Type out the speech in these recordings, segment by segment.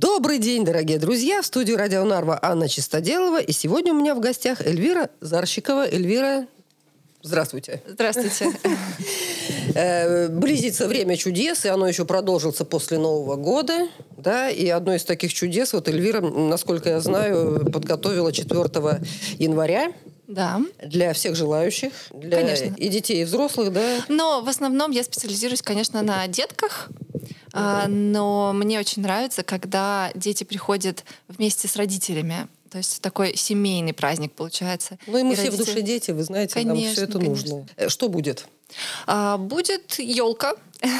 Добрый день, дорогие друзья! В студии Радио Нарва Анна Чистоделова. И сегодня у меня в гостях Эльвира Зарщикова. Эльвира, здравствуйте. Здравствуйте. Близится время чудес, и оно еще продолжится после Нового года. Да? И одно из таких чудес, вот Эльвира, насколько я знаю, подготовила 4 января. Да. Для всех желающих, для Конечно. И детей, и взрослых, да? Но в основном я специализируюсь, конечно, на детках. Но мне очень нравится, когда дети приходят вместе с родителями. То есть такой семейный праздник получается. Ну и мы все родители... в душе дети, вы знаете, конечно, нам все это нужно. Что будет? Будет елка.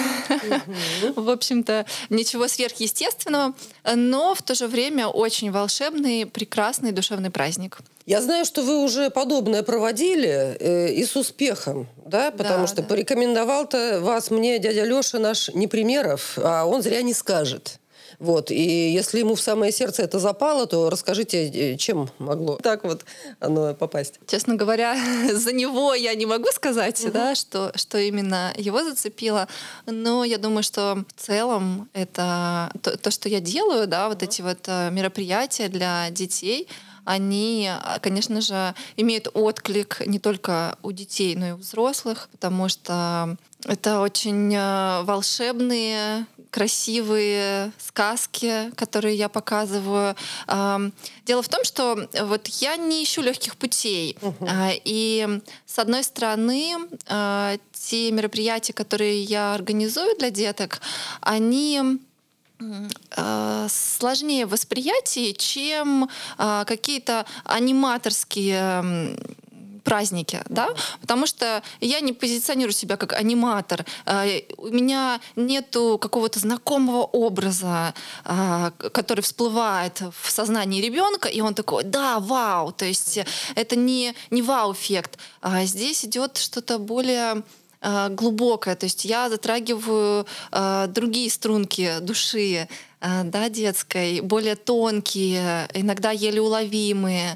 В общем-то, ничего сверхъестественного, но в то же время очень волшебный, прекрасный, душевный праздник. Я знаю, что вы уже подобное проводили и с успехом, да? Потому что порекомендовал-то вас мне дядя Леша, наш Непримеров, а он зря не скажет. Вот. И если ему в самое сердце это запало, то расскажите, чем могло так вот оно попасть? Честно говоря, за него я не могу сказать, да, что именно его зацепило. Но я думаю, что в целом это то, что я делаю, да, вот эти вот мероприятия для детей, они, конечно же, имеют отклик не только у детей, но и у взрослых, потому что это очень волшебные, красивые сказки, которые я показываю. Дело в том, что вот я не ищу легких путей. И с одной стороны, те мероприятия, которые я организую для деток, они сложнее в восприятии, чем какие-то аниматорские праздники, да, потому что я не позиционирую себя как аниматор. У меня нету какого-то знакомого образа, который всплывает в сознании ребенка, и он такой: да, вау, то есть это не вау-эффект. Здесь идет что-то более глубокое, то есть я затрагиваю другие струнки души, да, детской, более тонкие, иногда еле уловимые.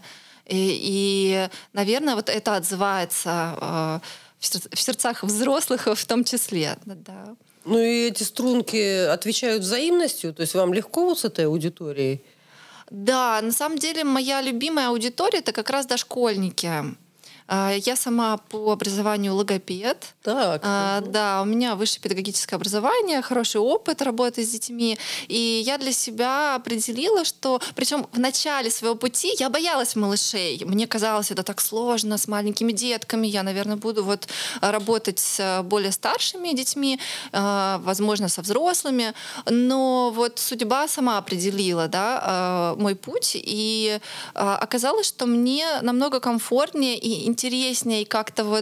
И, наверное, вот это отзывается в сердцах взрослых в том числе. Да. Ну и эти струнки отвечают взаимностью? То есть вам легко вот с этой аудиторией? Да, на самом деле моя любимая аудитория — это как раз дошкольники. Я сама по образованию логопед. Так. Да, у меня высшее педагогическое образование, хороший опыт работы с детьми. И я для себя определила, что... Причем в начале своего пути я боялась малышей. Мне казалось, это так сложно с маленькими детками. Я, наверное, буду вот работать с более старшими детьми, возможно, со взрослыми. Но вот судьба сама определила, да, мой путь. И оказалось, что мне намного комфортнее и интереснее, и как-то вот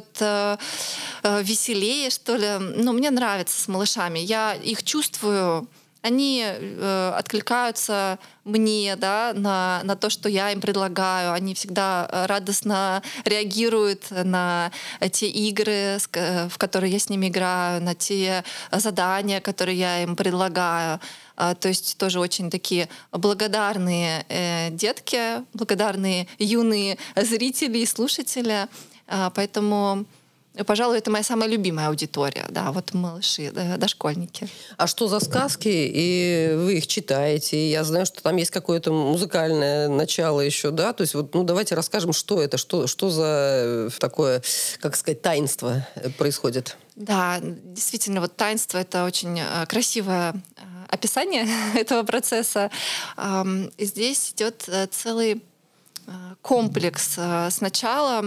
веселее, что ли. Ну, мне нравится с малышами. Я их чувствую, они откликаются мне, да, на то, что я им предлагаю. Они всегда радостно реагируют на те игры, в которые я с ними играю, на те задания, которые я им предлагаю. То есть тоже очень такие благодарные детки, благодарные юные зрители и слушатели. Поэтому, пожалуй, это моя самая любимая аудитория, да, вот малыши, дошкольники. А что за сказки? И вы их читаете? Я знаю, что там есть какое-то музыкальное начало еще, да? То есть вот, ну, давайте расскажем, что это, что за такое, как сказать, таинство происходит. Да, действительно, вот таинство — это очень красивое описание этого процесса. Здесь идет целый комплекс. Сначала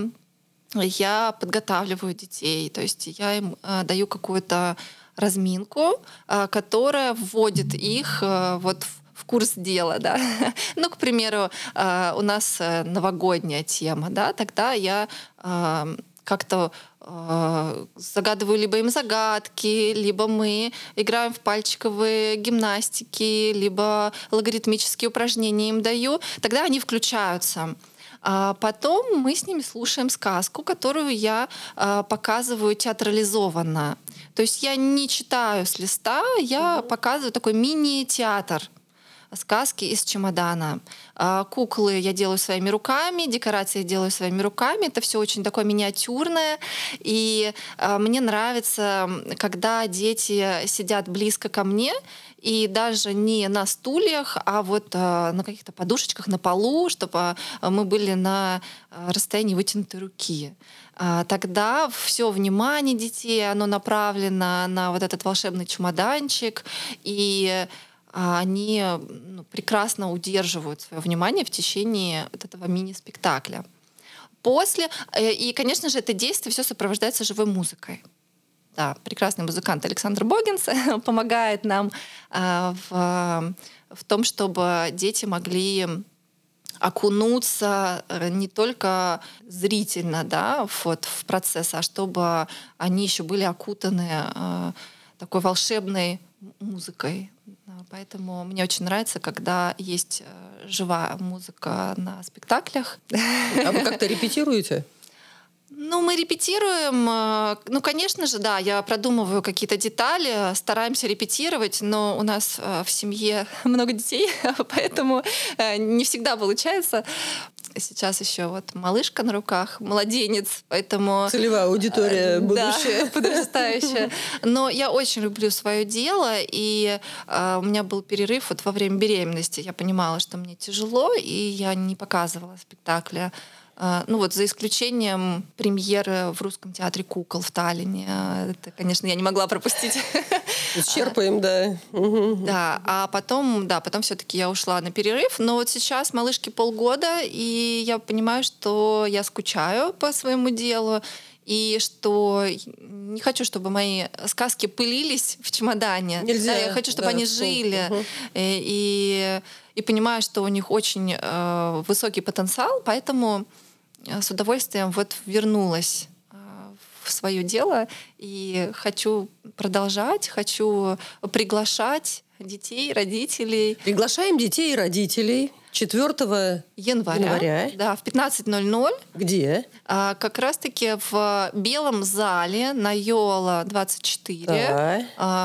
я подготавливаю детей, то есть я им даю какую-то разминку, которая вводит их вот в курс дела, да. Ну, к примеру, у нас новогодняя тема, да, тогда я как-то загадываю либо им загадки, либо мы играем в пальчиковые гимнастики, либо логарифмические упражнения им даю, тогда они включаются. А потом мы с ними слушаем сказку, которую я показываю театрализованно. То есть я не читаю с листа, я показываю такой мини-театр. сказки из чемодана. Куклы я делаю своими руками, декорации я делаю своими руками. Это все очень такое миниатюрное. И мне нравится, когда дети сидят близко ко мне, и даже не на стульях, а вот на каких-то подушечках на полу, чтобы мы были на расстоянии вытянутой руки. Тогда все внимание детей, оно направлено на вот этот волшебный чемоданчик, и они прекрасно удерживают свое внимание в течение вот этого мини-спектакля. И, конечно же, это действие все сопровождается живой музыкой. Да, прекрасный музыкант Александр Богинс помогает нам в том, чтобы дети могли окунуться не только зрительно, да, вот, в процесс, а чтобы они еще были окутаны такой волшебной музыкой. Поэтому мне очень нравится, когда есть живая музыка на спектаклях. А вы как-то репетируете? Мы репетируем. Конечно же, да, я продумываю какие-то детали, стараемся репетировать, но у нас в семье много детей, поэтому не всегда получается. Сейчас еще вот малышка на руках, младенец, поэтому... Целевая аудитория будущая. Да, подрастающая. Но я очень люблю свое дело, и у меня был перерыв вот во время беременности. Я понимала, что мне тяжело, и я не показывала спектакля. За исключением премьеры в Русском театре кукол в Таллине. Это, конечно, я не могла пропустить. Исчерпаем, да. Да, а потом все-таки я ушла на перерыв. Но вот сейчас малышке полгода, и я понимаю, что я скучаю по своему делу, и что не хочу, чтобы мои сказки пылились в чемодане. Нельзя. Да, я хочу, чтобы они жили. И понимаю, что у них очень высокий потенциал, поэтому с удовольствием вернулась в свое дело и хочу продолжать, хочу приглашать детей, родителей. Приглашаем детей и родителей 4 января. Да, в 15:00. Где? Как раз-таки в Белом зале на Йола 24.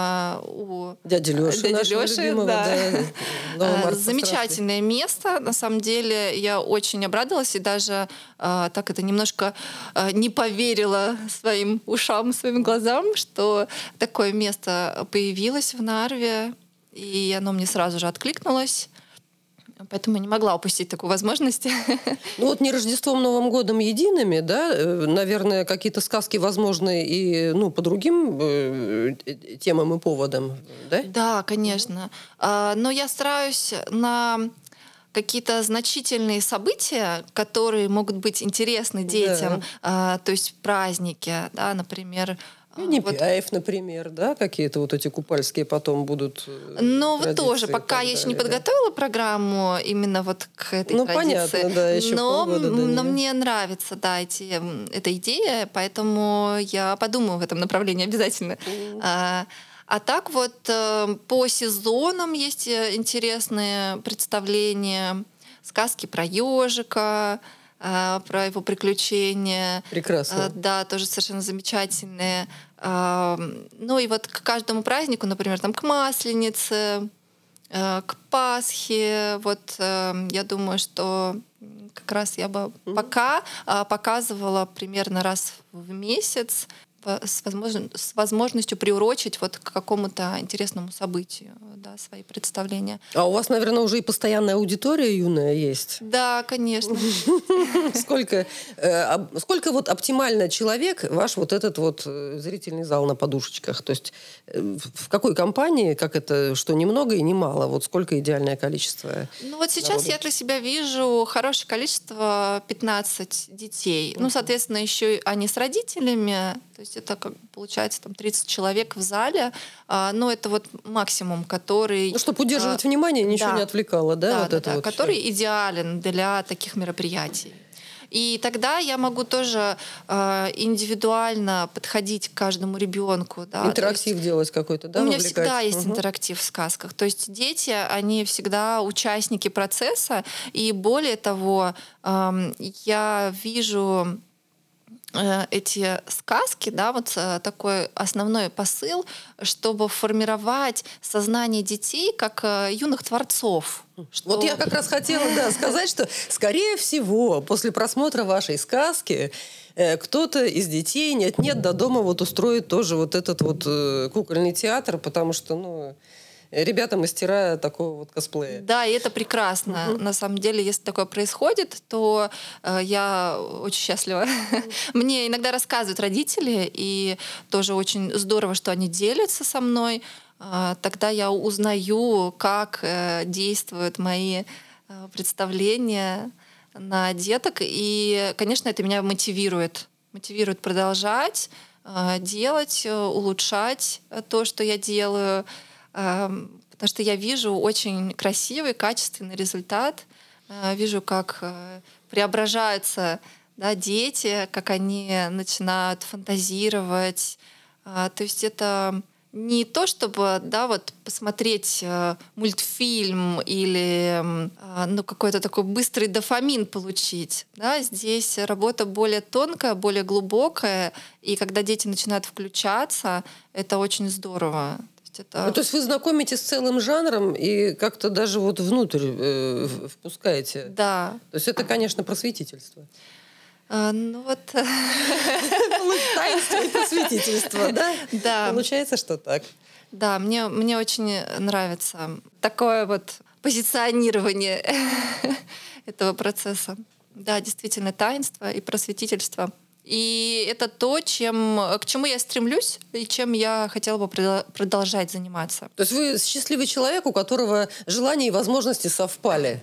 У дяди Лёши, нашего любимого. Да. Замечательное место. На самом деле я очень обрадовалась и даже так это немножко не поверила своим ушам, своим глазам, что такое место появилось в Нарве, и оно мне сразу же откликнулось. Поэтому не могла упустить такую возможность. Не Рождеством, Новым годом едиными, да? Наверное, какие-то сказки возможны и по другим темам и поводам, да? Да, конечно. Но я стараюсь на какие-то значительные события, которые могут быть интересны детям, то есть праздники, да, например, Непяев, например, да, какие-то эти купальские потом будут. Тоже, пока я еще не подготовила программу именно к этой традиции. Понятно, да, еще полгода. Но мне нравится, да, эта идея, поэтому я подумаю в этом направлении обязательно. А так по сезонам есть интересные представления, сказки про ежика, про его приключения. Прекрасно. Да, тоже совершенно замечательные. К каждому празднику, например, к Масленице, к Пасхе, я думаю, что как раз я бы пока показывала примерно раз в месяц с возможностью приурочить к какому-то интересному событию, да, свои представления. А у вас, наверное, уже и постоянная аудитория юная есть? Да, конечно. Сколько оптимально человек ваш этот зрительный зал на подушечках? То есть в какой компании, как это, что ни много и ни мало? Сколько идеальное количество? Сейчас я для себя вижу хорошее количество, 15 детей. Соответственно, еще они с родителями. То есть это получается 30 человек в зале. Это максимум, который... чтобы удерживать внимание, ничего не отвлекало, да? Который идеален для таких мероприятий. И тогда я могу тоже индивидуально подходить к каждому ребенку. Да? Интерактив делать какой-то, да? У меня всегда есть интерактив в сказках. То есть дети, они всегда участники процесса. И более того, я вижу эти сказки, да, вот такой основной посыл, чтобы формировать сознание детей как юных творцов. Вот я как раз хотела, да, сказать, что, скорее всего, после просмотра вашей сказки кто-то из детей нет-нет до дома вот устроит тоже вот этот вот кукольный театр, потому что, ну, ребята-мастера такого вот косплея. Да, и это прекрасно. На самом деле, если такое происходит, то я очень счастлива. Мне иногда рассказывают родители, и тоже очень здорово, что они делятся со мной. Тогда я узнаю, как действуют мои представления на деток. И, конечно, это меня мотивирует. Мотивирует продолжать делать, улучшать то, что я делаю. Потому что я вижу очень красивый, качественный результат. Вижу, как преображаются, да, дети, как они начинают фантазировать. То есть это не то, чтобы, да, вот посмотреть мультфильм или ну, какой-то такой быстрый дофамин получить. Да? Здесь работа более тонкая, более глубокая, и когда дети начинают включаться, это очень здорово. Ну, то есть вы знакомитесь с целым жанром и как-то даже вот внутрь впускаете. Да. То есть это, конечно, просветительство. Ну вот... Таинство и просветительство, да? Да. Получается, что так. Да, мне очень нравится такое вот позиционирование этого процесса. Да, действительно, таинство и просветительство. И это то, к чему я стремлюсь и чем я хотела бы продолжать заниматься. То есть вы счастливый человек, у которого желания и возможности совпали.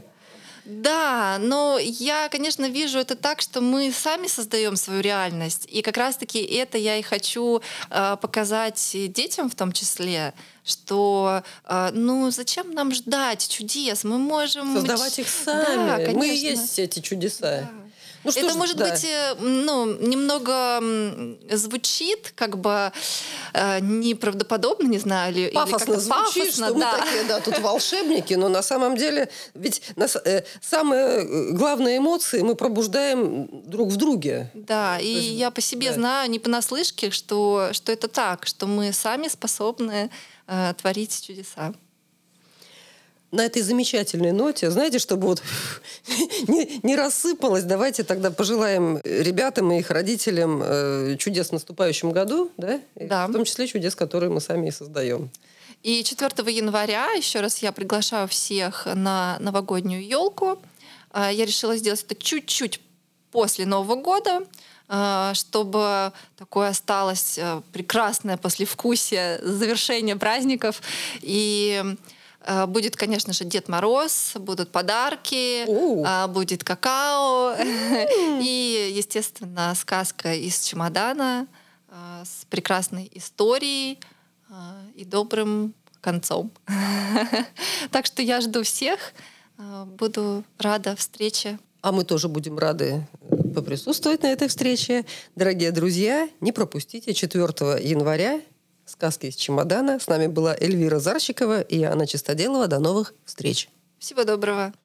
Да, но я, конечно, вижу это так, что мы сами создаем свою реальность. И как раз-таки это я и хочу показать детям в том числе, что ну зачем нам ждать чудес? Мы можем... Создавать их сами. Да, конечно. Мы и есть эти чудеса. Да. Ну, это, может быть, ну, немного звучит как бы неправдоподобно, не знаю, или пафосно или звучит, пафосно, что да. мы такие, да, тут волшебники, но на самом деле ведь самые главные эмоции мы пробуждаем друг в друге. Да, и есть, я по себе да. знаю, не понаслышке, что это так, что мы сами способны творить чудеса. На этой замечательной ноте, знаете, чтобы вот не рассыпалось, давайте тогда пожелаем ребятам и их родителям чудес в наступающем году, да? Да. В том числе чудес, которые мы сами и создаем. И 4 января еще раз я приглашаю всех на новогоднюю елку. Я решила сделать это чуть-чуть после Нового года, чтобы такое осталось прекрасное послевкусие завершения праздников. И будет, конечно же, Дед Мороз, будут подарки, будет какао и, естественно, сказка из чемодана с прекрасной историей и добрым концом. Так что я жду всех, буду рада встрече. А мы тоже будем рады поприсутствовать на этой встрече. Дорогие друзья, не пропустите 4 января «Сказки из чемодана». С нами была Эльвира Зарщикова и Анна Чистоделова. До новых встреч. Всего доброго.